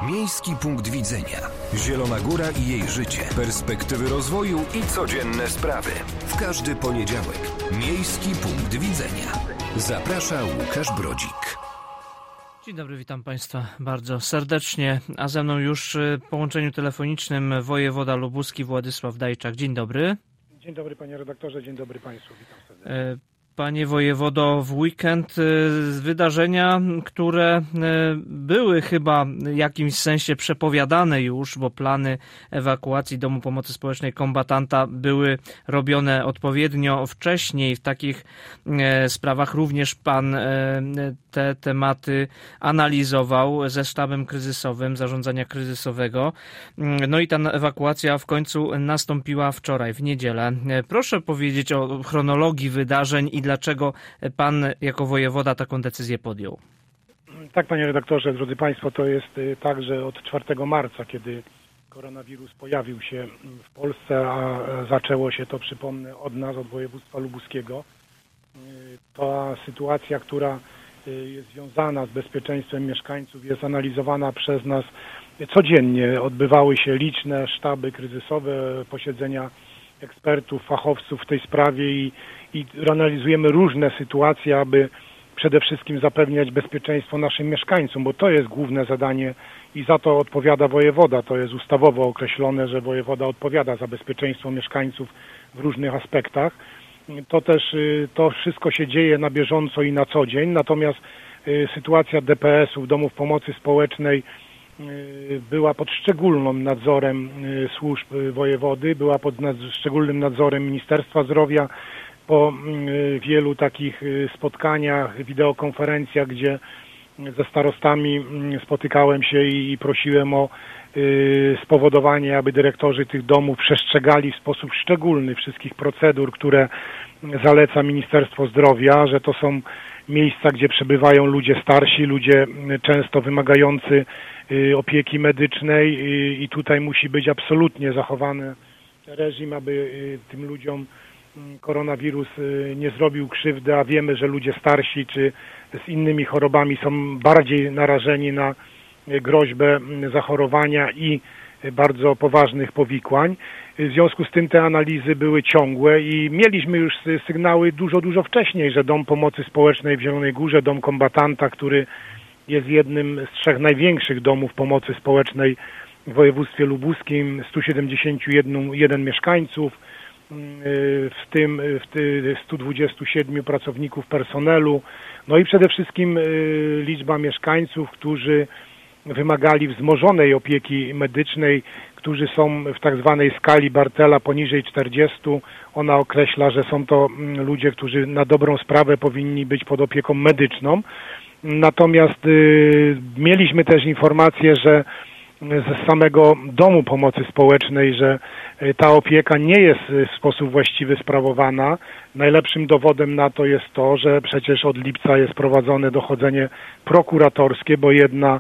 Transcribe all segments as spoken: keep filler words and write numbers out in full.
Miejski punkt widzenia. Zielona Góra i jej życie. Perspektywy rozwoju i codzienne sprawy. W każdy poniedziałek. Miejski punkt widzenia. Zaprasza Łukasz Brodzik. Dzień dobry, witam Państwa bardzo serdecznie, a ze mną już w połączeniu telefonicznym wojewoda lubuski Władysław Dajczak. Dzień dobry. Dzień dobry panie redaktorze, dzień dobry Państwu, witam serdecznie. Panie wojewodo, w weekend wydarzenia, które były chyba w jakimś sensie przepowiadane już, bo plany ewakuacji Domu Pomocy Społecznej kombatanta były robione odpowiednio wcześniej. W takich sprawach również pan te tematy analizował ze sztabem kryzysowym zarządzania kryzysowego. No i ta ewakuacja w końcu nastąpiła wczoraj, w niedzielę. Proszę powiedzieć o chronologii wydarzeń i dlaczego pan jako wojewoda taką decyzję podjął? Tak, panie redaktorze, drodzy Państwo, to jest tak, że od czwartego marca, kiedy koronawirus pojawił się w Polsce, a zaczęło się to, przypomnę, od nas, od województwa lubuskiego, ta sytuacja, która jest związana z bezpieczeństwem mieszkańców, jest analizowana przez nas codziennie. Odbywały się liczne sztaby kryzysowe, posiedzenia ekspertów, fachowców w tej sprawie i, i analizujemy różne sytuacje, aby przede wszystkim zapewniać bezpieczeństwo naszym mieszkańcom, bo to jest główne zadanie i za to odpowiada wojewoda. To jest ustawowo określone, że wojewoda odpowiada za bezpieczeństwo mieszkańców w różnych aspektach. To też to wszystko się dzieje na bieżąco i na co dzień, natomiast sytuacja D P S-ów, domów pomocy społecznej, była pod szczególnym nadzorem służb wojewody, była pod nad, szczególnym nadzorem Ministerstwa Zdrowia. Po wielu takich spotkaniach, wideokonferencjach, gdzie ze starostami spotykałem się i prosiłem o spowodowanie, aby dyrektorzy tych domów przestrzegali w sposób szczególny wszystkich procedur, które zaleca Ministerstwo Zdrowia, że to są miejsca, gdzie przebywają ludzie starsi, ludzie często wymagający opieki medycznej i tutaj musi być absolutnie zachowany reżim, aby tym ludziom koronawirus nie zrobił krzywdy, a wiemy, że ludzie starsi czy z innymi chorobami są bardziej narażeni na groźbę zachorowania i bardzo poważnych powikłań. W związku z tym te analizy były ciągłe i mieliśmy już sygnały dużo, dużo wcześniej, że Dom Pomocy Społecznej w Zielonej Górze, Dom Kombatanta, który jest jednym z trzech największych domów pomocy społecznej w województwie lubuskim, sto siedemdziesiąt jeden mieszkańców, w tym sto dwadzieścia siedem pracowników personelu, no i przede wszystkim liczba mieszkańców, którzy wymagali wzmożonej opieki medycznej, którzy są w tak zwanej skali Bartela poniżej czterdziestu. Ona określa, że są to ludzie, którzy na dobrą sprawę powinni być pod opieką medyczną. Natomiast y, mieliśmy też informację, że z samego Domu Pomocy Społecznej, że ta opieka nie jest w sposób właściwy sprawowana. Najlepszym dowodem na to jest to, że przecież od lipca jest prowadzone dochodzenie prokuratorskie, bo jedna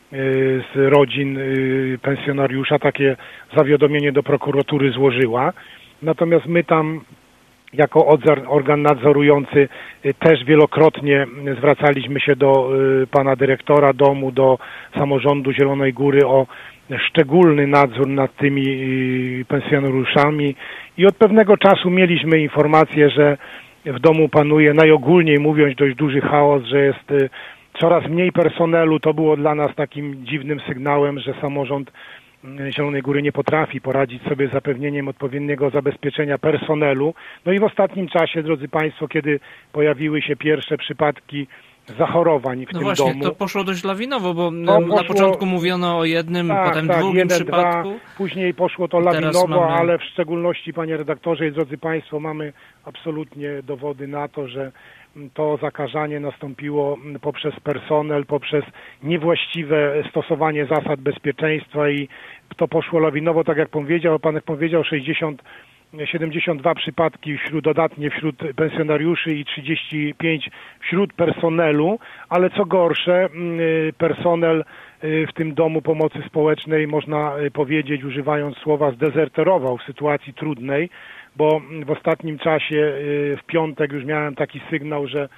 z rodzin pensjonariusza takie zawiadomienie do prokuratury złożyła. Natomiast my tam jako organ nadzorujący też wielokrotnie zwracaliśmy się do pana dyrektora domu, do samorządu Zielonej Góry o szczególny nadzór nad tymi pensjonariuszami i od pewnego czasu mieliśmy informację, że w domu panuje najogólniej mówiąc dość duży chaos, że jest coraz mniej personelu. To było dla nas takim dziwnym sygnałem, że samorząd Zielonej Góry nie potrafi poradzić sobie z zapewnieniem odpowiedniego zabezpieczenia personelu. No i w ostatnim czasie, drodzy Państwo, kiedy pojawiły się pierwsze przypadki zachorowań w no tym właśnie, domu. To poszło dość lawinowo, bo to na poszło, początku mówiono o jednym, tak, potem tak, drugim jeden, przypadku. Dwa, później poszło to lawinowo, mamy... ale w szczególności, panie redaktorze i drodzy Państwo, mamy absolutnie dowody na to, że to zakażanie nastąpiło poprzez personel, poprzez niewłaściwe stosowanie zasad bezpieczeństwa i to poszło lawinowo, tak jak powiedział, pan powiedział, sześćdziesiąt, siedemdziesiąt dwa przypadki wśród dodatnie wśród pensjonariuszy i trzydzieści pięć wśród personelu, ale co gorsze, personel w tym Domu Pomocy Społecznej, można powiedzieć, używając słowa, zdezerterował w sytuacji trudnej, bo w ostatnim czasie, w piątek już miałem taki sygnał, że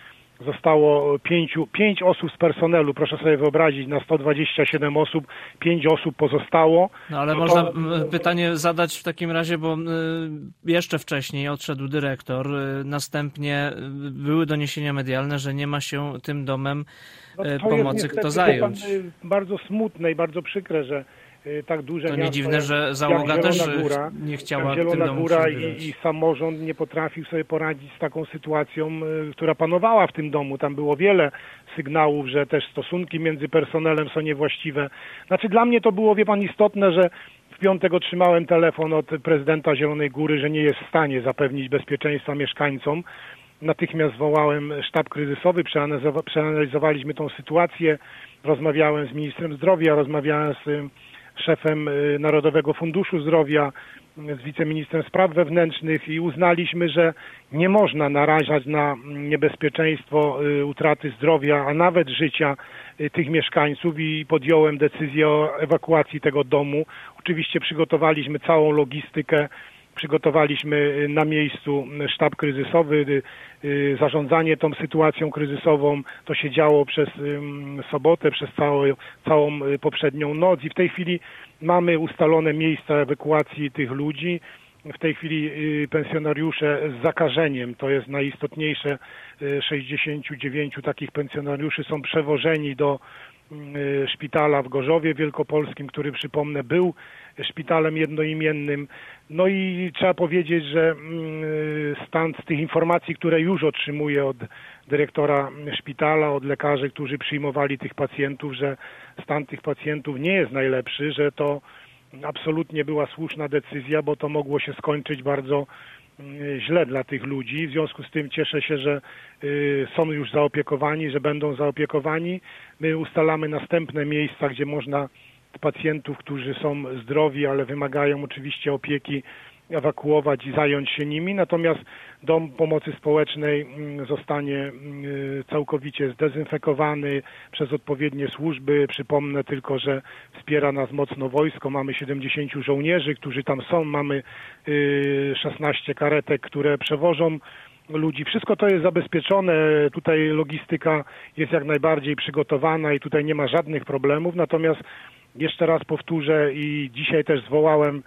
zostało pięciu, pięć osób z personelu, proszę sobie wyobrazić, na sto dwadzieścia siedem osób, pięć osób pozostało. No ale no można to... pytanie zadać w takim razie, bo jeszcze wcześniej odszedł dyrektor, następnie były doniesienia medialne, że nie ma się tym domem no pomocy kto zająć. Bardzo smutne i bardzo przykre, że tak duże to miasto, nie dziwne, że załoga też Góra, nie chciała Zielona w tym domu Góra i, i samorząd nie potrafił sobie poradzić z taką sytuacją, która panowała w tym domu. Tam było wiele sygnałów, że też stosunki między personelem są niewłaściwe. Znaczy dla mnie to było, wie pan, istotne, że w piątek otrzymałem telefon od prezydenta Zielonej Góry, że nie jest w stanie zapewnić bezpieczeństwa mieszkańcom. Natychmiast zwołałem sztab kryzysowy, przeanalizowaliśmy tą sytuację, rozmawiałem z ministrem zdrowia, rozmawiałem z szefem Narodowego Funduszu Zdrowia, z wiceministrem spraw wewnętrznych i uznaliśmy, że nie można narażać na niebezpieczeństwo utraty zdrowia, a nawet życia tych mieszkańców i podjąłem decyzję o ewakuacji tego domu. Oczywiście przygotowaliśmy całą logistykę, przygotowaliśmy na miejscu sztab kryzysowy, zarządzanie tą sytuacją kryzysową. To się działo przez sobotę, przez całą, całą poprzednią noc i w tej chwili mamy ustalone miejsca ewakuacji tych ludzi. W tej chwili pensjonariusze z zakażeniem, to jest najistotniejsze, sześćdziesięciu dziewięciu takich pensjonariuszy są przewożeni do szpitala w Gorzowie Wielkopolskim, który, przypomnę, był szpitalem jednoimiennym. No i trzeba powiedzieć, że stan z tych informacji, które już otrzymuję od dyrektora szpitala, od lekarzy, którzy przyjmowali tych pacjentów, że stan tych pacjentów nie jest najlepszy, że to absolutnie była słuszna decyzja, bo to mogło się skończyć bardzo źle dla tych ludzi. W związku z tym cieszę się, że są już zaopiekowani, że będą zaopiekowani. My ustalamy następne miejsca, gdzie można pacjentów, którzy są zdrowi, ale wymagają oczywiście opieki, ewakuować i zająć się nimi. Natomiast Dom Pomocy Społecznej zostanie całkowicie zdezynfekowany przez odpowiednie służby. Przypomnę tylko, że wspiera nas mocno wojsko. Mamy siedemdziesięciu żołnierzy, którzy tam są. Mamy szesnaście karetek, które przewożą ludzi. Wszystko to jest zabezpieczone. Tutaj logistyka jest jak najbardziej przygotowana i tutaj nie ma żadnych problemów. Natomiast jeszcze raz powtórzę i dzisiaj też zwołałem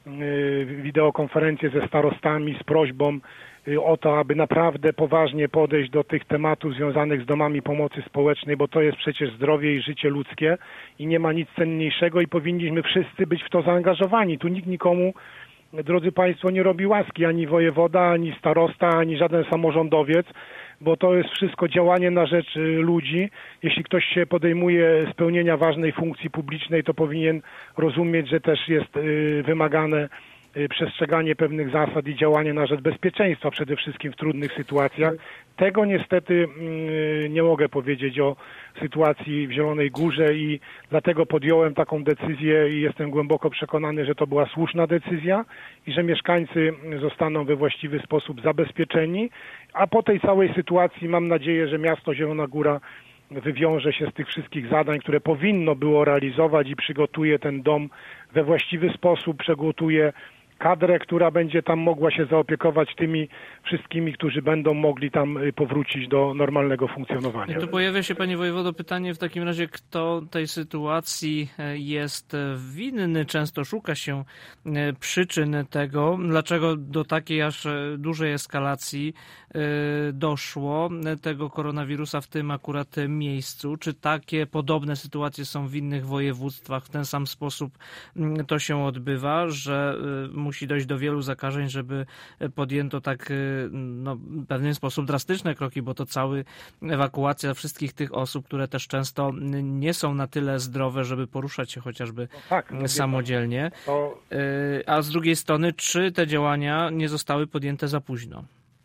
wideokonferencję ze starostami z prośbą o to, aby naprawdę poważnie podejść do tych tematów związanych z domami pomocy społecznej, bo to jest przecież zdrowie i życie ludzkie i nie ma nic cenniejszego i powinniśmy wszyscy być w to zaangażowani. Tu nikt nikomu, drodzy Państwo, nie robi łaski, ani wojewoda, ani starosta, ani żaden samorządowiec, bo to jest wszystko działanie na rzecz ludzi. Jeśli ktoś się podejmuje spełnienia ważnej funkcji publicznej, to powinien rozumieć, że też jest wymagane przestrzeganie pewnych zasad i działanie na rzecz bezpieczeństwa, przede wszystkim w trudnych sytuacjach. Tego niestety nie mogę powiedzieć o sytuacji w Zielonej Górze i dlatego podjąłem taką decyzję i jestem głęboko przekonany, że to była słuszna decyzja i że mieszkańcy zostaną we właściwy sposób zabezpieczeni, a po tej całej sytuacji mam nadzieję, że miasto Zielona Góra wywiąże się z tych wszystkich zadań, które powinno było realizować i przygotuje ten dom we właściwy sposób, przygotuje kadrę, która będzie tam mogła się zaopiekować tymi wszystkimi, którzy będą mogli tam powrócić do normalnego funkcjonowania. I tu pojawia się, panie wojewodo, pytanie w takim razie, kto tej sytuacji jest winny. Często szuka się przyczyn tego, dlaczego do takiej aż dużej eskalacji doszło tego koronawirusa w tym akurat miejscu. Czy takie podobne sytuacje są w innych województwach? W ten sam sposób to się odbywa, że musi dojść do wielu zakażeń, żeby podjęto tak no, w pewien sposób drastyczne kroki, bo to cała ewakuacja wszystkich tych osób, które też często nie są na tyle zdrowe, żeby poruszać się chociażby no tak, no samodzielnie. To... A z drugiej strony, czy te działania nie zostały podjęte za późno?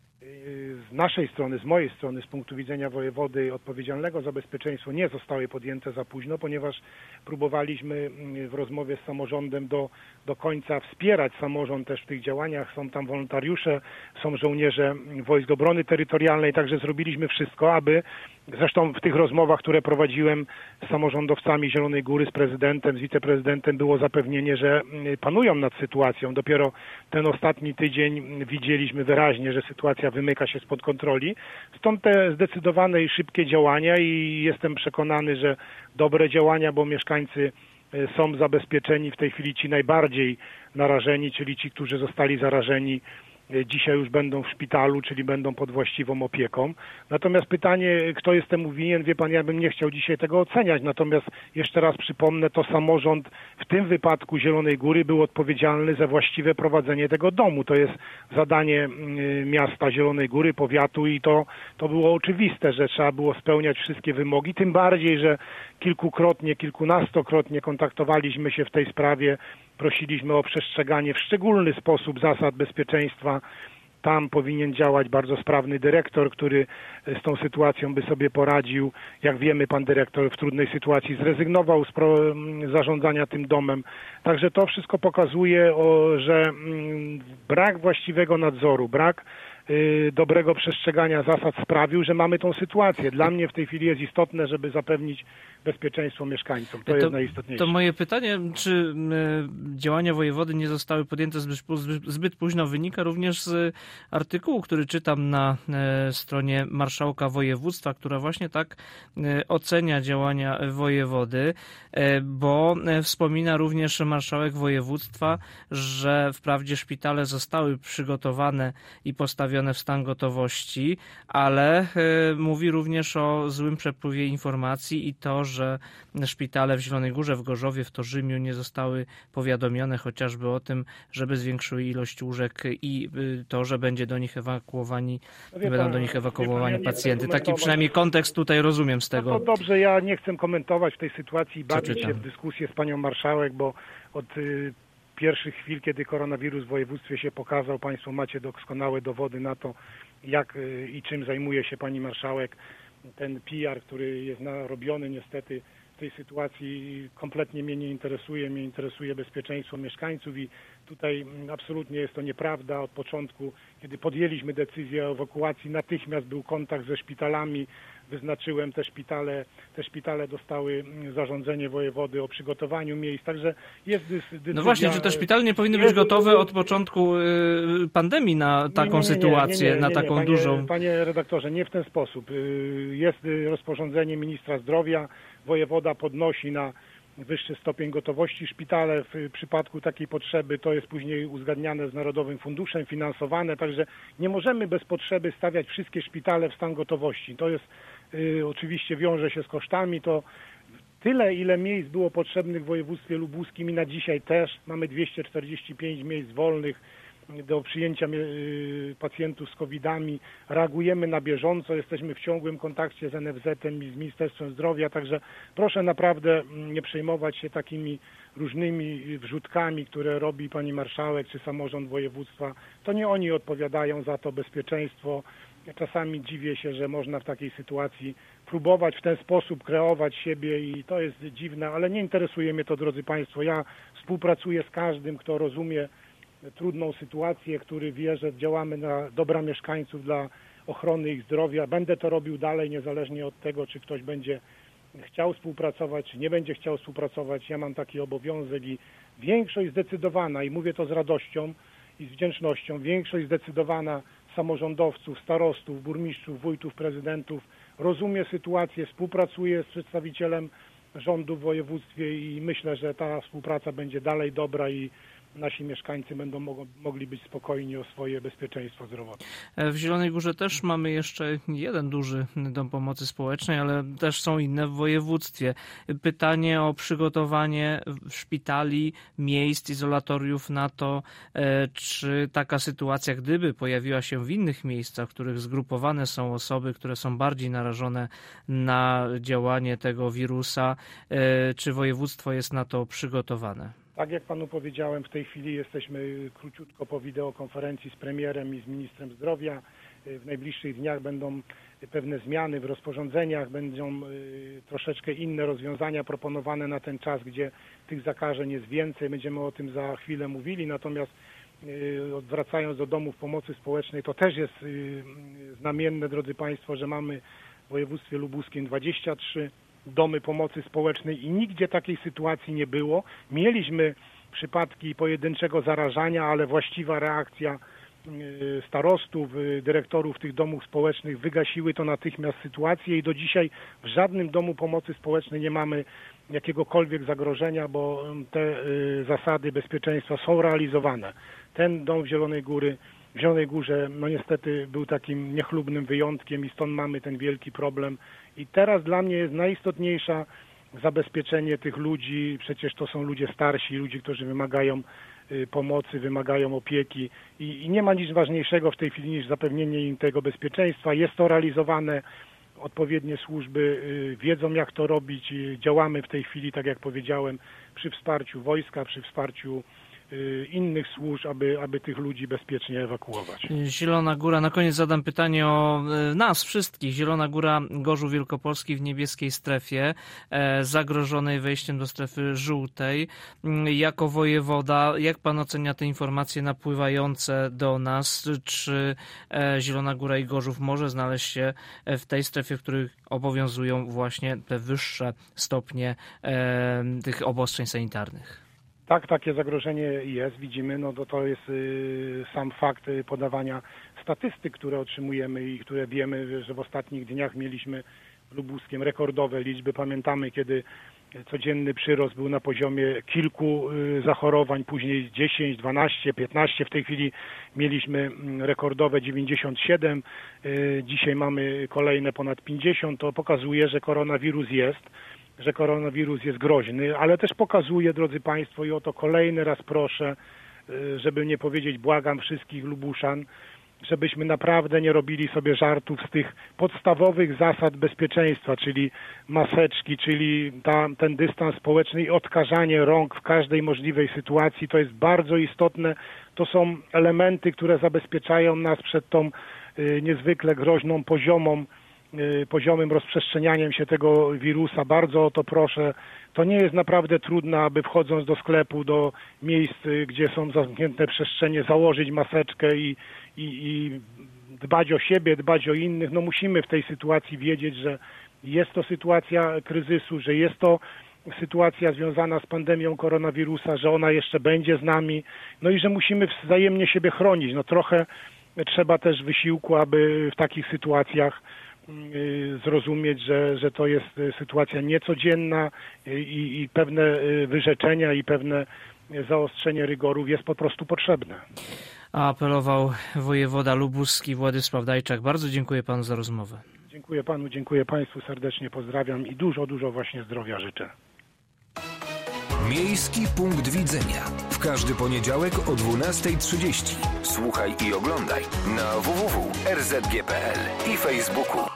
Z naszej strony, z mojej strony, z punktu widzenia wojewody odpowiedzialnego za bezpieczeństwo nie zostały podjęte za późno, ponieważ próbowaliśmy w rozmowie z samorządem do, do końca wspierać samorząd też w tych działaniach. Są tam wolontariusze, są żołnierze Wojsk Obrony Terytorialnej, także zrobiliśmy wszystko, aby Zresztą w tych rozmowach, które prowadziłem z samorządowcami Zielonej Góry, z prezydentem, z wiceprezydentem, było zapewnienie, że panują nad sytuacją. Dopiero ten ostatni tydzień widzieliśmy wyraźnie, że sytuacja wymyka się spod kontroli. Stąd te zdecydowane i szybkie działania i jestem przekonany, że dobre działania, bo mieszkańcy są zabezpieczeni w tej chwili, ci najbardziej narażeni, czyli ci, którzy zostali zarażeni, dzisiaj już będą w szpitalu, czyli będą pod właściwą opieką. Natomiast pytanie, kto jest temu winien, wie pan, ja bym nie chciał dzisiaj tego oceniać. Natomiast jeszcze raz przypomnę, to samorząd w tym wypadku Zielonej Góry był odpowiedzialny za właściwe prowadzenie tego domu. To jest zadanie miasta Zielonej Góry, powiatu i to, to było oczywiste, że trzeba było spełniać wszystkie wymogi. Tym bardziej, że kilkukrotnie, kilkunastokrotnie kontaktowaliśmy się w tej sprawie. Prosiliśmy o przestrzeganie w szczególny sposób zasad bezpieczeństwa. Tam powinien działać bardzo sprawny dyrektor, który z tą sytuacją by sobie poradził. Jak wiemy, pan dyrektor w trudnej sytuacji zrezygnował z zarządzania tym domem. Także to wszystko pokazuje, że brak właściwego nadzoru, brak dobrego przestrzegania zasad sprawił, że mamy tą sytuację. Dla mnie w tej chwili jest istotne, żeby zapewnić bezpieczeństwo mieszkańcom. To, to jest najistotniejsze. To moje pytanie, czy działania wojewody nie zostały podjęte zbyt, zbyt późno, wynika również z artykułu, który czytam na stronie marszałka województwa, która właśnie tak ocenia działania wojewody, bo wspomina również marszałek województwa, że wprawdzie szpitale zostały przygotowane i postawione w stan gotowości, ale mówi również o złym przepływie informacji i to, że szpitale w Zielonej Górze, w Gorzowie, w Torzymiu nie zostały powiadomione chociażby o tym, żeby zwiększyły ilość łóżek i to, że będzie do nich ewakuowani, no będą pan, do nich ewakuowani pan, ja pacjenty. Taki przynajmniej kontekst tutaj rozumiem z tego. No to dobrze, ja nie chcę komentować w tej sytuacji i bawić się w dyskusję z panią marszałek, bo od y, pierwszych chwil, kiedy koronawirus w województwie się pokazał, państwo macie doskonałe dowody na to, jak y, i czym zajmuje się pani marszałek. Ten P R, który jest robiony niestety w tej sytuacji, kompletnie mnie nie interesuje. Mnie interesuje bezpieczeństwo mieszkańców i tutaj absolutnie jest to nieprawda. Od początku, kiedy podjęliśmy decyzję o ewakuacji, natychmiast był kontakt ze szpitalami. Wyznaczyłem te szpitale, te szpitale dostały zarządzenie wojewody o przygotowaniu miejsc, także jest decyzja... No właśnie, czy te szpitale nie powinny być gotowe od początku pandemii na taką nie, nie, nie, sytuację, nie, nie, nie, nie, na taką panie, dużą... Panie redaktorze, nie w ten sposób. Jest rozporządzenie ministra zdrowia, wojewoda podnosi na wyższy stopień gotowości szpitale. W przypadku takiej potrzeby to jest później uzgadniane z Narodowym Funduszem, finansowane, także nie możemy bez potrzeby stawiać wszystkie szpitale w stan gotowości. To jest y, oczywiście wiąże się z kosztami, to tyle, ile miejsc było potrzebnych w województwie lubuskim i na dzisiaj też mamy dwieście czterdzieści pięć miejsc wolnych do przyjęcia pacjentów z kowidami. Reagujemy na bieżąco, jesteśmy w ciągłym kontakcie z N F Z-em i z Ministerstwem Zdrowia, także proszę naprawdę nie przejmować się takimi różnymi wrzutkami, które robi pani marszałek czy samorząd województwa. To nie oni odpowiadają za to bezpieczeństwo. Czasami dziwię się, że można w takiej sytuacji próbować w ten sposób kreować siebie i to jest dziwne, ale nie interesuje mnie to, drodzy państwo. Ja współpracuję z każdym, kto rozumie trudną sytuację, który wie, że działamy na dobra mieszkańców dla ochrony ich zdrowia. Będę to robił dalej, niezależnie od tego, czy ktoś będzie chciał współpracować, czy nie będzie chciał współpracować. Ja mam taki obowiązek i większość zdecydowana, i mówię to z radością i z wdzięcznością, większość zdecydowana samorządowców, starostów, burmistrzów, wójtów, prezydentów rozumie sytuację, współpracuje z przedstawicielem rządu w województwie i myślę, że ta współpraca będzie dalej dobra i nasi mieszkańcy będą mogli być spokojni o swoje bezpieczeństwo zdrowotne. W Zielonej Górze też mamy jeszcze jeden duży dom pomocy społecznej, ale też są inne w województwie. Pytanie o przygotowanie szpitali, miejsc, izolatoriów na to, czy taka sytuacja, gdyby pojawiła się w innych miejscach, w których zgrupowane są osoby, które są bardziej narażone na działanie tego wirusa, czy województwo jest na to przygotowane? Tak jak panu powiedziałem, w tej chwili jesteśmy króciutko po wideokonferencji z premierem i z ministrem zdrowia. W najbliższych dniach będą pewne zmiany w rozporządzeniach, będą troszeczkę inne rozwiązania proponowane na ten czas, gdzie tych zakażeń jest więcej. Będziemy o tym za chwilę mówili, natomiast wracając do domów pomocy społecznej, to też jest znamienne, drodzy państwo, że mamy województwie lubuskim dwadzieścia trzy domy pomocy społecznej i nigdzie takiej sytuacji nie było. Mieliśmy przypadki pojedynczego zarażania, ale właściwa reakcja starostów, dyrektorów tych domów społecznych wygasiły to natychmiast sytuację i do dzisiaj w żadnym domu pomocy społecznej nie mamy jakiegokolwiek zagrożenia, bo te zasady bezpieczeństwa są realizowane. Ten dom w Zielonej Góry, w Zielonej Górze no niestety był takim niechlubnym wyjątkiem i stąd mamy ten wielki problem. I teraz dla mnie jest najistotniejsza zabezpieczenie tych ludzi. Przecież to są ludzie starsi, ludzie, którzy wymagają pomocy, wymagają opieki i, i nie ma nic ważniejszego w tej chwili niż zapewnienie im tego bezpieczeństwa. Jest to realizowane, odpowiednie służby wiedzą jak to robić. Działamy w tej chwili, tak jak powiedziałem, przy wsparciu wojska, przy wsparciu innych służb, aby, aby tych ludzi bezpiecznie ewakuować. Zielona Góra, na koniec zadam pytanie o nas wszystkich. Zielona Góra, Gorzów Wielkopolski w niebieskiej strefie, zagrożonej wejściem do strefy żółtej. Jako wojewoda, jak pan ocenia te informacje napływające do nas? Czy Zielona Góra i Gorzów może znaleźć się w tej strefie, w której obowiązują właśnie te wyższe stopnie tych obostrzeń sanitarnych? Tak, takie zagrożenie jest, widzimy, no to, to jest y, sam fakt podawania statystyk, które otrzymujemy i które wiemy, że w ostatnich dniach mieliśmy lubuskiem rekordowe liczby. Pamiętamy, kiedy codzienny przyrost był na poziomie kilku y, zachorowań, później dziesięć, dwanaście, piętnaście, w tej chwili mieliśmy rekordowe dziewięćdziesiąt siedem, y, dzisiaj mamy kolejne ponad pięćdziesiąt, to pokazuje, że koronawirus jest. że koronawirus jest groźny, ale też pokazuje, drodzy Państwo, i o to kolejny raz proszę, żeby nie powiedzieć błagam wszystkich Lubuszan, żebyśmy naprawdę nie robili sobie żartów z tych podstawowych zasad bezpieczeństwa, czyli maseczki, czyli ta, ten dystans społeczny i odkażanie rąk w każdej możliwej sytuacji. To jest bardzo istotne. To są elementy, które zabezpieczają nas przed tą y, niezwykle groźną poziomą poziomym rozprzestrzenianiem się tego wirusa. Bardzo o to proszę. To nie jest naprawdę trudne, aby wchodząc do sklepu, do miejsc, gdzie są zamknięte przestrzenie, założyć maseczkę i, i, i dbać o siebie, dbać o innych. No musimy w tej sytuacji wiedzieć, że jest to sytuacja kryzysu, że jest to sytuacja związana z pandemią koronawirusa, że ona jeszcze będzie z nami, no i że musimy wzajemnie siebie chronić. No trochę trzeba też wysiłku, aby w takich sytuacjach zrozumieć, że, że to jest sytuacja niecodzienna i, i pewne wyrzeczenia i pewne zaostrzenie rygorów jest po prostu potrzebne. A apelował wojewoda lubuski Władysław Dajczak. Bardzo dziękuję panu za rozmowę. Dziękuję panu, dziękuję państwu, serdecznie pozdrawiam i dużo, dużo właśnie zdrowia życzę. Miejski punkt widzenia. W każdy poniedziałek o dwunasta trzydzieści. Słuchaj i oglądaj na w w w kropka r z g kropka p l i Facebooku.